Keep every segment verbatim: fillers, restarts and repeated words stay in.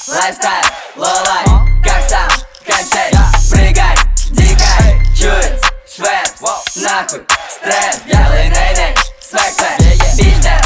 лайфстайл, лолай, как сам, кончай, прыгай, дикай, чует, швед, нахуй, стресс, белый ней-ней, свэк-свэк, бичнер,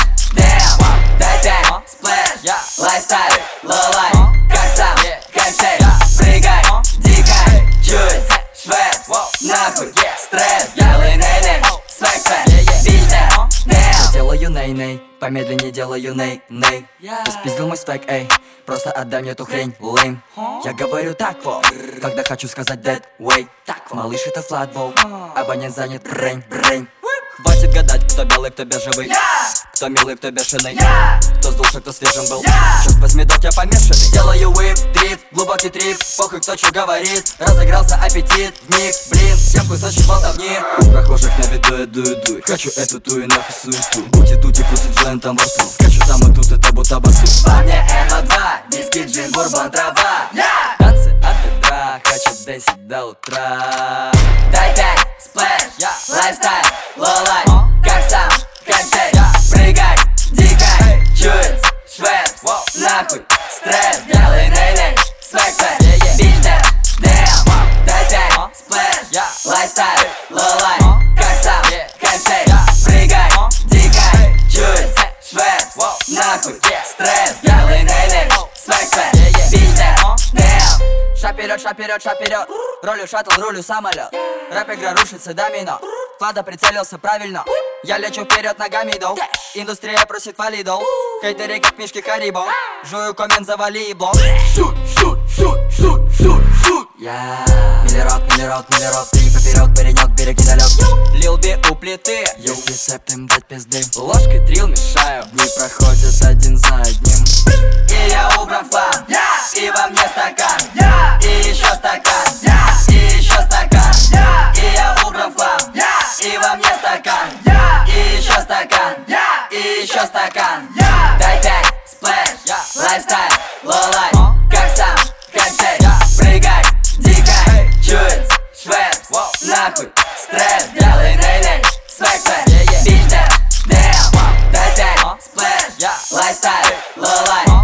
дэм, дай пять, сплэш, лайфстайл, лолай, как сам, кончай, прыгай, дикай, чует, швед, нахуй, стресс, белый ней-ней, свэк-свэк, бичнер, дэм. Делаю ней-ней, помедленнее делаю ней-ней. Ты спиздил мой свек, эй, просто отдай мне эту хрень, лейм. Я говорю так вот, когда хочу сказать that way. Малыш, это флатвол, абонент занят, брейн, брейн. Хватит гадать, кто белый, кто бежевый, кто милый, кто бешеный, кто сдулся, кто свежим был. Черт возьми, док, я помешанный. Делаю whip, дрифт, глубокий трип, похуй, кто что говорит. Разыгрался аппетит, вмиг, блин, всем кусочек болтовни. У прохожих на виду я дуй-дуй, хочу эту ту и нахуй суету. Бути-тути, крутит джойнтом во рту, скачу там и тут, это будто басу. Во мне эм о два, виски, джин, бурбон, трава. Танцы от бедра, хочу дэнсить до утра. Дай пять, сплэш, лайфстайл, лолай, как сам, кончай, прыгай, дикай, чует, швед, нахуй, стресс, белый ней-ней, свэк-свэк, бичнер, дэм, дай пять, сплэш, лайфстайл, лолай, как сам, кончай, прыгай, дикай, чует, швед, нахуй, стресс, белый ней-ней, свэк-свэк, бичнер, дэм. Шаг вперед, шаг вперед, шаг вперед. Ролю шаттл, рулю самолет. Рэп-игра рушится домино. Влада прицелился правильно. Я лечу вперед, ногами иду. Индустрия просит валидол. Хейтеры как мишки Харибо. Жую коммент, завали и блок. Шут, шут, шут, шут, шут, шут. Я миллирот, миллирот, миллирот. Три поперед, паренек, береги далек. Лил Би у плиты. Есть рецепт им дать пизды. Ложкой дрил мешаю. Дни проходят один за одним. И я убран в план. И во мне стакан. И еще стакан. И еще стакан. И я убран в план. И во мне стакан. И еще стакан. И еще стакан. Дай пять, сплэш, лайфстайл, лолай, как сам, кончай, прыгай, дикай, чует, швед, нахуй, стресс, белый ней-ней, свэк-свэк, бичнер, дэм, дай пять, сплэш, лайфстайл, лолай.